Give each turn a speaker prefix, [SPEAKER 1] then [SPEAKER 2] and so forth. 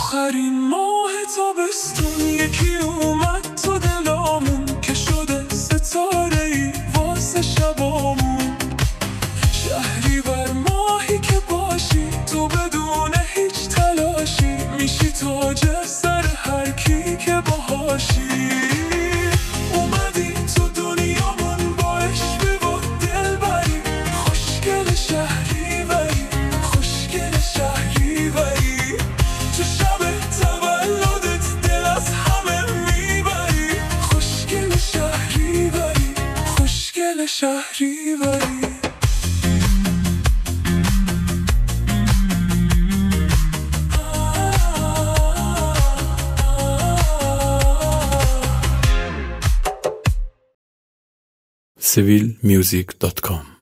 [SPEAKER 1] آخرین ماه تابستون یکی اومد تو دلامون که شده ستاره‌ای واسه شبامون. شهریور ماهی که باشی تو بدون هیچ تلاشی میشی تاج سر هر کی که باهاشی. اومدی تو دنیامون با عشق و دلبری، خوشگل شهریوری، خوشگل شهریوری. تو شب تولدت دل از همه میبری، خوشگل شهریوری، خوشگل شهریوری.
[SPEAKER 2] civilmusic.com